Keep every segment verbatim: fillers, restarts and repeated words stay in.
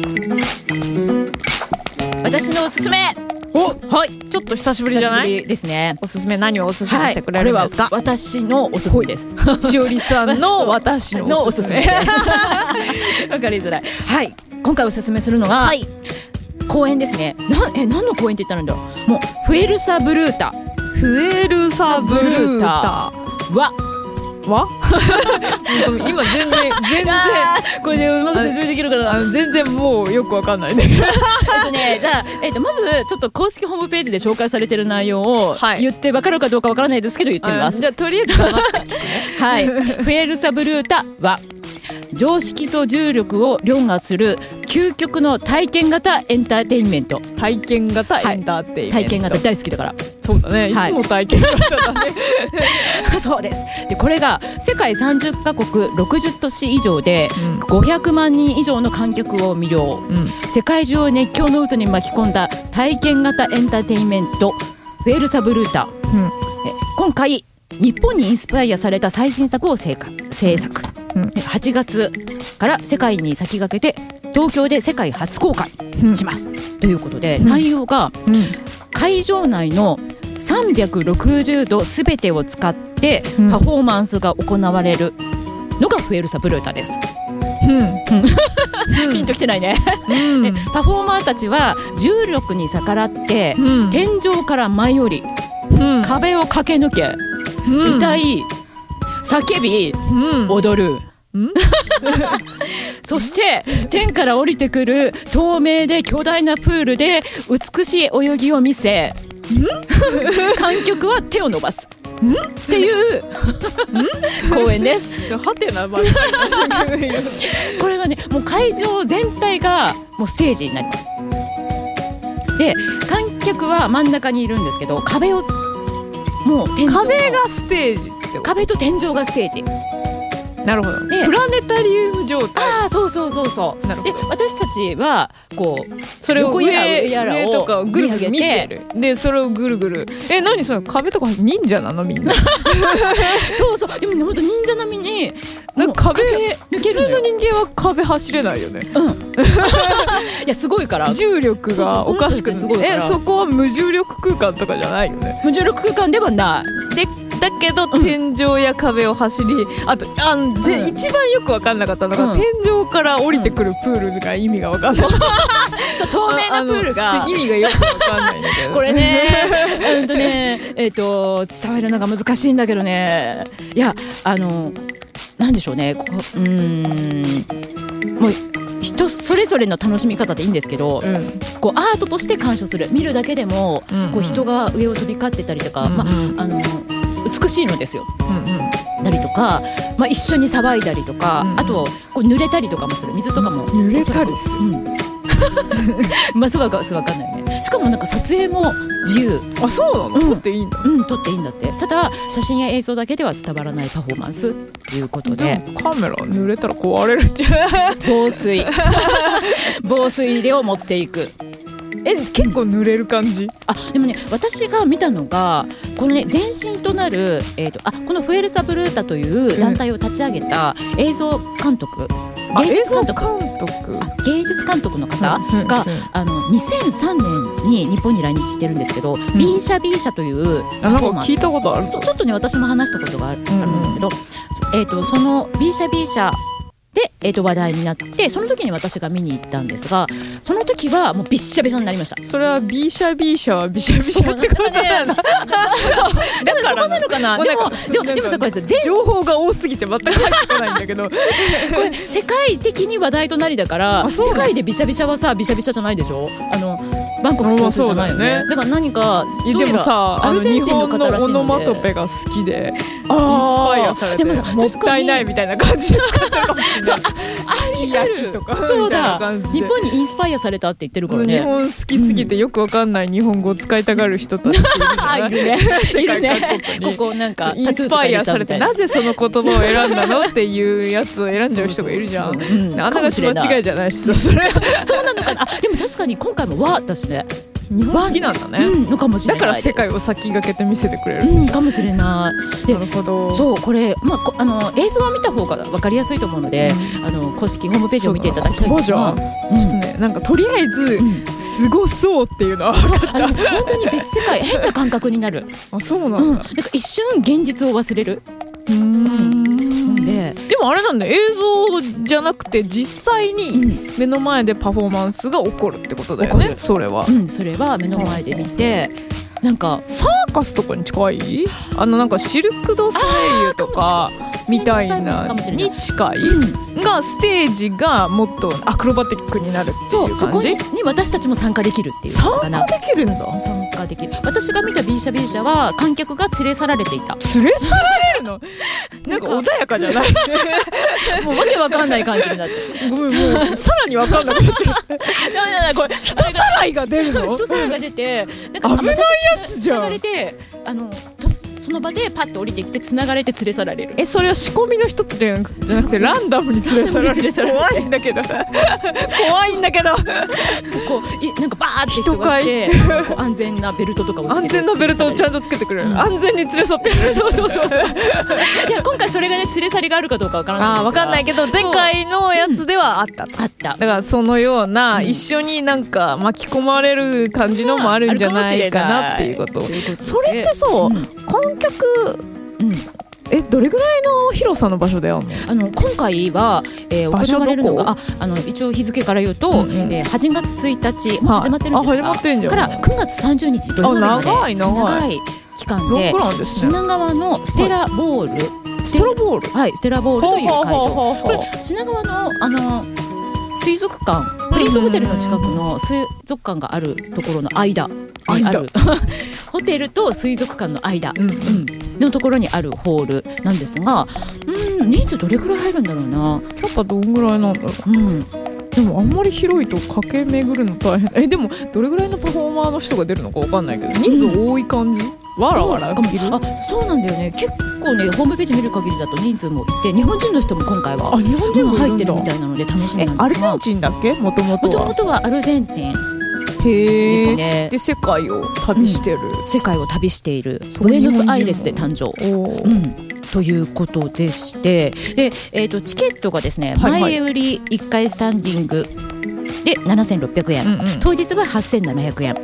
私のおすすめ。 お、 はい、 ちょっと久しぶりじゃない？ 久しぶりですね。 おすすめ、何をおすすめしてくれるんですか？ はい、これは私のおすすめです。 しおりさんの私のおすすめです。わかりづらい。はい、今回おすすめするのが、はい、公園ですね。なえ何の公園って言ったんだろう。もうフエルサブルータ。 フエルサブルータはわ今全然全然これでうまく説明できるかな。 あの全然もうよくわかんないね。えっとね、じゃあ、えっと、まずちょっと公式ホームページで紹介されている内容を言って分かるかどうかわからないですけど言ってみます。 じゃあとりあえず黙って聞くね。 はい、フエルサブルータは常識と重力を凌駕する究極の体験型エンターテインメント。 体験型エンターテインメント、はい、 体験型大好きだから。 そうだね、いつも体験型だね。 そうです。でこれが世界さんじゅっかこくろくじゅっ都市以上でごひゃくまんにん以上の観客を魅了、うん、世界中を熱狂の渦に巻き込んだ体験型エンターテインメントフエルサブルータ、うん、え今回日本にインスパイアされた最新作を制作、うん、はちがつから世界に先駆けて東京で世界初公開します、うん、ということで、うん、内容が、うん、会場内のさんびゃくろくじゅうどすべてを使ってパフォーマンスが行われるのがフエルサブルータです、うん、ピンときてないね、うん、でパフォーマーたちは重力に逆らって、うん、天井から舞い降り、うん、壁を駆け抜け、うん、歌い叫び、うん、踊る、んそして天から降りてくる透明で巨大なプールで美しい泳ぎを見せ観客は手を伸ばすっていう公演です。 はてなばっかりこれはね、もう会場全体がもうステージになります。で観客は真ん中にいるんですけど、壁をもう天井壁がステージって壁と天井がステージ。 なるほど。プラネタリウム状態。 ああ、そうそうそうそう。で私たちはこうそれを横や上やらを上とかをぐるぐる見てる。でそれをぐるぐる。え、何その壁とか忍者なのみんな。 そうそう。でもね、本当忍者並みになんか壁抜けるのよ。 普通の人間は壁走れないよね。 うん。いやすごいから重力がおかしくて、えそこは無重力空間とかじゃないよね。 無重力空間ではない。 でだけど天井や壁を走り、うん、あとあん、うん、一番よく分かんなかったのが、うん、天井から降りてくるプールが意味が分かんない、うん、 そう透明なプールが意味がよく分かんないんだけどこれね、うんとねえー、と伝えるのが難しいんだけどね、いやあのなんでしょうね、ここうーんもう人それぞれの楽しみ方でいいんですけど、うん、こうアートとして鑑賞する、見るだけでも、うんうん、こう人が上を飛び交ってたりとか、うんうん、まあの美しいのですよ、うんうん、たりとか、まあ、一緒に騒いだりとか、うんうん、あとこう濡れたりとかもする、水とかも濡れたりする、うんまあそうかそうわかんないね。しかもなんか撮影も自由。 あ、そうなの、うん、撮っていいんだ。 うん、撮っていいんだって。ただ写真や映像だけでは伝わらないパフォーマンスということで、 でもカメラ濡れたら壊れるって防水防水でを持っていく。 え、結構濡れる感じ。 あ、でもね、私が見たのがこのね、前身となる、えーと、あこのフエルサブルータという団体を立ち上げた映像監督、芸術監督、 監督あ芸術監督の方が、うんうんうん、あのにせんさんねんに日本に来日してるんですけど、うん、ビーシャビーシャというパフォーマンス、 聞いたことある。 ちょっとね私も話したことがあるんですけど、うんうん、えーと、そのビーシャビーシャで、えー、と話題になって、その時に私が見に行ったんですが、その時はもうビッシャビシャになりました。 それはビーシャビーシャはビシャビシャってことなんだ。 そうでもそこなのかな。でもでもでもさ、これさ、 情報が多すぎて全く入ってこないんだけどこれ世界的に話題となりだから、世界でビシャビシャはさビシャビシャじゃないでしょ。あのバンコク共通じゃないよね。だから何かどうやらでもさ、 アルゼンチンの方らしいので、 日本のオノマトペが好きでインスパイアされて、もったいないみたいな感じで使ってるかもしれない。 ありあるとかそうだ、日本にインスパイアされたって言ってるからね。 日本好きすぎてよくわかんない日本語を使いたがる人たちいるねいるね。ここなんかインスパイアされて、なぜその言葉を選んだのっていうやつを選んじゃう人がいるじゃん。あながち間違いじゃないしさ、それそうなのかな。あ、でも確かに今回も和だしね。 日本好きなんだね、 うん、のかもしれないだから世界を先駆けて見せてくれる、 うん、かもしれないでなるほど。 そうこれ、まあ、こあの映像を見た方が分かりやすいと思うので、うん、あの公式ホームページを見ていただきたいんですが、うん、ちょっとねなんかとりあえず、うん、すごそうっていうのは分かった。あの本当に別世界変な感覚になるあそうなんだ、 うん、なんか一瞬現実を忘れる。うーんで, でもあれなんだ、映像じゃなくて実際に目の前でパフォーマンスが起こるってことだよね、うん、それは、 うん、それは目の前で見て、なんかサーカスとかに近い、あのなんかシルク・ドゥ・ソレイユとかみたいなに近い、うん、がステージがもっとアクロバティックになるっていう感じ。 そうそこ に, に私たちも参加できるっていう参加できるんだ。 参加できる。私が見た B 社 B 社は観客が連れ去られていた。 連れ去られるのなんか穏やかじゃないもうわけわかんない感じになってごめん、もうさらにわかんなくなっちゃうこれ人さらいが出るの人さらいが出てなんか危ないやつじゃん。 つながれてあのとその場でパッと降りてきてつながれて連れ去られる。 えそれは仕込みの一つじゃなくてランダムに連れ去られる怖いんだけど怖いんだけどこういなんかバーって人が来てこう安全なベルトとかをつけて安全なベルトをちゃんとつけてくれる、うん、安全に連れ去ってくれるそうそうそうそういや今回それがね連れ去りがあるかどうかわからないんですが、 あわかんないけど前回のやつではあったと、 うん、あっただからそのような、うん、一緒になんか巻き込まれる感じのもあるんじゃないかなっていうこと、うん、それってそう、うん、観客、うんえどれぐらいの広さの場所であるの？ あの今回は、えー、行われるのがああの一応日付から言うと、うんうんえー、はちがつついたち、まあ、始まってるんですが、 はい、 からくがつさんじゅうにち土曜日まで長い長い長い期間で、ね、品川のステラボール、はい、 ステラボールはいステラボールという会場、これ品川のあの水族館プリンスホテルの近くの水族館があるところの間にあるホテルと水族館の間、うんうん、のところにあるホールなんですが、うん人数どれくらい入るんだろうな。 キャパどんぐらいなんだろう、うん、でもあんまり広いと駆け巡るの大変。えでもどれぐらいのパフォーマーの人が出るのか分かんないけど人数多い感じ、うん、わらわらいる。 あそうなんだよね。結構ねホームページ見る限りだと人数もいて日本人の人も今回はあ日本人も入ってるみたいなので楽しみなんですが、 アルゼンチンだっけもともとは。 もともとはアルゼンチンへですね。 で世界を旅してる、 うん、世界を旅しているブエノスアイレスで誕生、うん、ということでしてで、えー、とチケットがですね、はいはい、前売りいっかいスタンディングでななせんろっぴゃくえん、うんうん、当日ははっせんななひゃくえん、うん、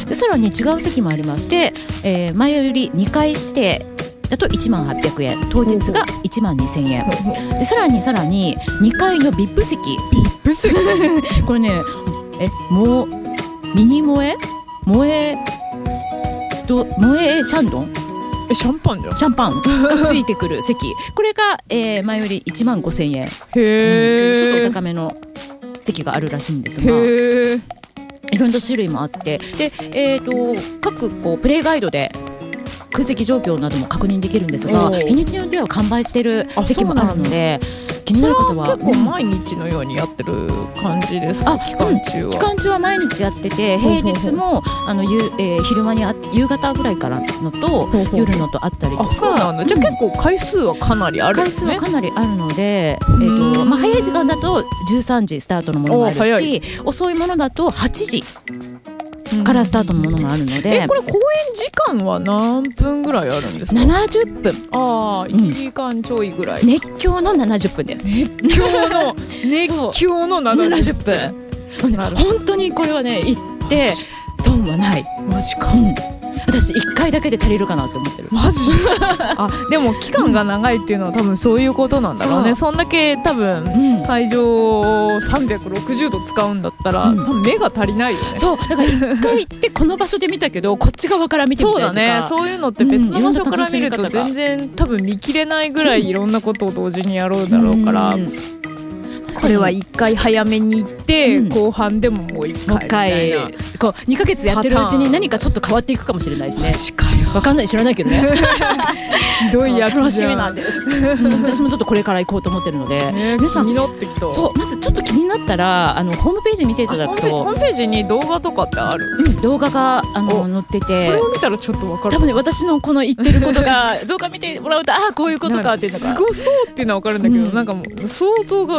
でさらに違う席もありまして、えー、前売りにかい指定だといちまんはっぴゃくえん当日がいちまんにせんえんでさらにさらににかいの ブイアイピー 席ブイアイピー 席これねえもうミニ萌え萌えと萌えシャンドンえシャンパンじゃん。 シャンパンがついてくる席これが、えー、前よりいちまんごせんえんへー、 うん、ちょっとお高めの席があるらしいんですがいろんな種類もあってで、えー、と各こうプレイガイドで空席状況なども確認できるんですが日にちによっては完売している席もあるので気になる方は結構毎日のようにやってる感じですか、うん、期間中は、うん、 期間中は毎日やってて平日もあのゆ、えー、昼間にあ夕方ぐらいからのと夜のとあったりとか。 あそうなんだ。じゃあ結構回数はかなりある、ね、 回数はかなりあるので、えーとまあ、早い時間だとじゅうさんじスタートのものもあるし遅いものだとはちじからスタートのものがあるので、 えこれ公演時間は何分ぐらいあるんですか？ ななじゅっぷん。 ああいちじかんちょいぐらい、 うん、熱狂のななじゅっぷんです。 熱狂の熱狂のななじゅっぷん本当にこれはね行って損はない。 マジか、 うん私いっかいだけで足りるかなって思ってる。 マジあでも期間が長いっていうのは多分そういうことなんだろうね。 そ, そんだけ多分、うん、会場をさんびゃくろくじゅうど使うんだったら、うん、多分目が足りないよね。 そうだからいっかい行ってこの場所で見たけどこっち側から見てみたりとかそうだね。そういうのって別の場所から見ると全然多分見切れないぐらいいろんなことを同時にやろうだろうから、うんうんこれはいっかい早めに行って、うん、後半でももういっかいみたいなこうにかげつやってるうちに何かちょっと変わっていくかもしれないですね。 マジかよ。 わかんない知らないけどねひどいやつじゃん。 楽しみなんです、うん、私もちょっとこれから行こうと思ってるので、 ね、皆さん気になってきた。 そうまずちょっと気になったらあのホームページ見ていただくとホームページに動画とかってある、 うん、動画があの載っててそれを見たらちょっとわかる。 多分ね私のこの言ってることが動画見てもらうとああこういうことかっていうのがすごそうっていうのはわかるんだけど、うん、なんかもう想像がうまく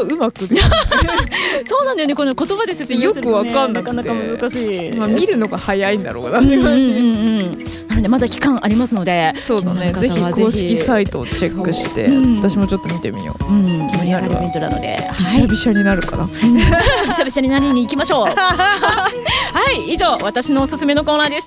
ことでそうなんだよね、この言葉で説明すると、ね、 よくわかんなくてなかなか難しい、 まあ、見るのが早いんだろうな、 うんうんうんうん、なのでまだ期間ありますので、 そうだね、ぜひ公式サイトをチェックして、うん、私もちょっと見てみよう、うん、 盛り上がるイベントなのでびしゃびしゃになるかな、はい、 びしゃびしゃになりに行きましょうはい、以上私のおすすめのコーナーでした。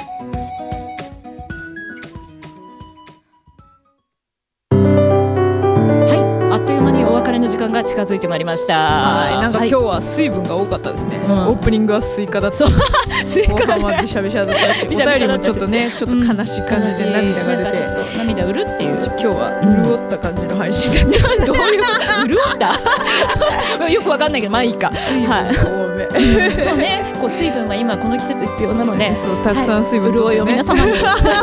の時間が近づいてまいりました。 はい、なんか今日は水分が多かったですね、はい、オープニングはスイカだった、 スイカが、ね、 後半はびしゃびしゃだったし、お便りもちょっとねちょっと悲しい感じで涙が出て、 うん、涙うるっていう、 今日は潤った感じの配信だった、 うん、どういうこと潤ったよくわかんないけどまあいいか、 水分が多め、はい、 そうね、こう水分は今この季節必要なので、 そうたくさん水分、 ね、はい、潤いを皆様に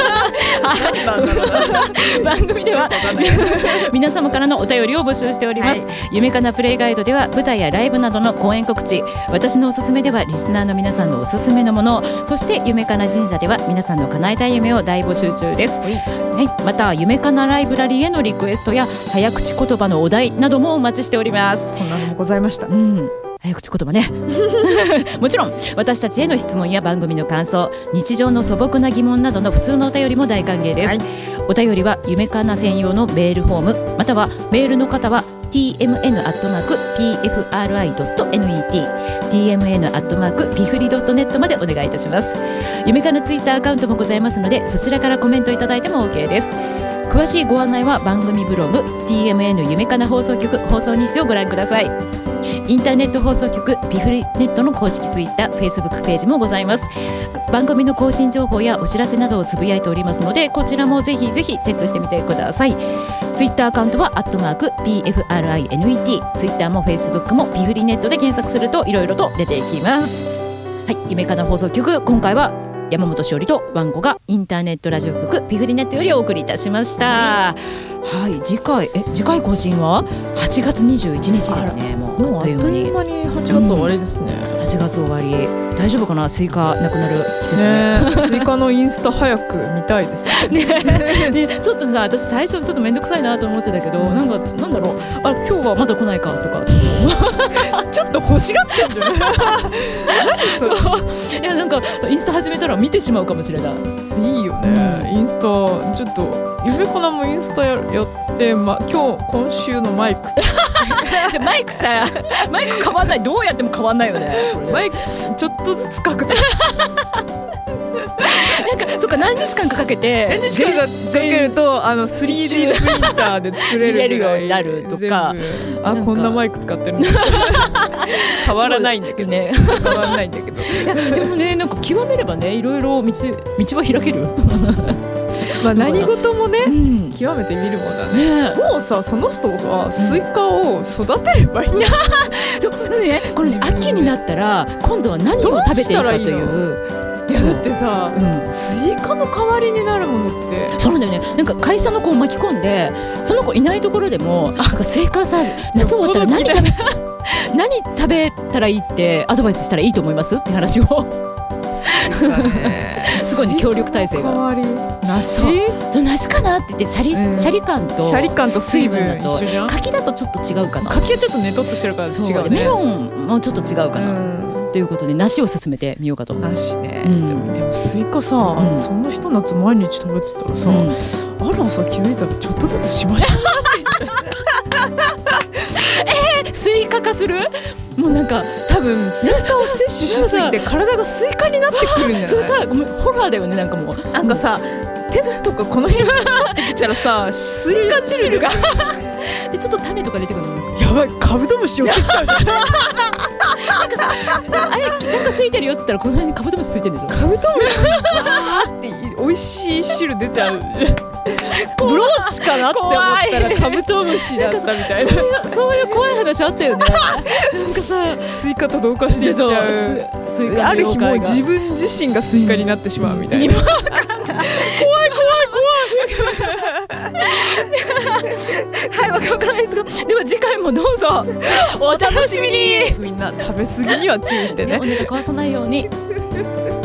番組では皆様からのお便りを募集しております、はい、夢かなプレイガイドでは舞台やライブなどの公演告知、私のおすすめではリスナーの皆さんのおすすめのもの、そして夢かな神社では皆さんの叶えたい夢を大募集中です、はいはい、また夢かなライブラリーへのリクエストや早口言葉のお題などもお待ちしております。 そんなのもございました、 うん、早口言葉ねもちろん私たちへの質問や番組の感想、日常の素朴な疑問などの普通のお便りも大歓迎です、はい、お便りは夢かな専用のメールフォーム、またはメールの方は ティーエムエヌ アットマーク ピーエフアールアイ ドット ネット ティーエムエヌ アットマーク ピフリ ドット ネット までお願いいたします。夢かなツイッターアカウントもございますので、そちらからコメントいただいても OK です。詳しいご案内は番組ブログ ティーエムエヌ 夢かな放送局放送日誌をご覧ください。インターネット放送局ピフリネットの公式ツイッター、フェイスブックページもございます。番組の更新情報やお知らせなどをつぶやいておりますので、こちらもぜひぜひチェックしてみてください。ツイッターアカウントはアットマーク ピーエフアールアイエヌイーティー、ツイッターもフェイスブックもピフリネットで検索するといろいろと出てきます。はい、夢かな放送局、今回は山本しおりとワンコがインターネットラジオ局ピフリネットよりお送りいたしました。はい、次回え次回更新ははちがつにじゅういちにちですね。もうもうあっという間にはちがつ終わりですね、 うん、はちがつ終わり、大丈夫かな、スイカなくなる季節ね。スイカのインスタ早く見たいですねね, ねちょっとさ、私最初ちょっと面倒くさいなと思ってたけど、なんかなんだろう、あ今日はまだ来ないかとかちょっと欲しがってんじゃないそういや、なんかインスタ始めたら見てしまうかもしれない。 いいよね、うん、インスタちょっと夢かなもインスタやって、ま、今日今週のマイクマイクさ、マイク変わんない、どうやっても変わんないよね。 マイクちょっとずつかくなんかそっか、何日間かかけて何日間かかけるとあの スリーディー プリンターで作れるぐらい見れるようになるとか、 あこんなマイク使ってるんだ変わらないんだけどね変わらないんだけどいやでもね、なんか極めればね、いろいろ道道は開けるまあ何事もね、うん、極めてみるもんだ ね, ねもうさ、その人はスイカを育てればいいんだ、うん、 そうね、この秋になったら今度は何を食べていいかという、 いやだってさ、うん、スイカの代わりになるものってそうなんだよね。なんか会社の子を巻き込んで、その子いないところでもなんかスイカさ、夏終わったら何食べ何食べたらいいってアドバイスしたらいいと思いますって話をすごい強力体制が。 代わり梨？ そう梨かなって言って、シャリ、うん、シャリ感とシャリ感と水分だと柿だとちょっと違うかな。 柿はちょっとねとっとしてるから違うね。 メロンもちょっと違うかな、うん、ということで梨を進めてみようかと。 梨ね、うん、でも、でもスイカさ、うん、そんな一夏毎日食べてたらさ、うん、あらさ気づいたらちょっとずつしましょうえー、スイカ化する？もうなんか多分スイカを摂取しすぎて体がスイカになってくるんじゃない？ そうさ、ホラーだよね。なんかもうなんかさ、手とかこの辺に刺ってきたらさスイカ汁がでちょっと種とか出てくるの。 やばい、カブトムシ寄ってきちゃうじゃんなんかさ、あれなんかついてるよって言ったらこの辺にカブトムシついてるんでしょ。 カブトムシわーって美味しい汁出てあるブローチかなって思ったらカブトムシだったみたいな。 そういう、そういう怖い話あったよねなんかさ、 スイカと同化していっちゃう。スイカある日もう自分自身がスイカになってしまうみたいな、うん、怖い怖い怖いはい、わからないですが、では次回もどうぞお楽しみに。 みんな食べ過ぎには注意してね。 お腹壊さないように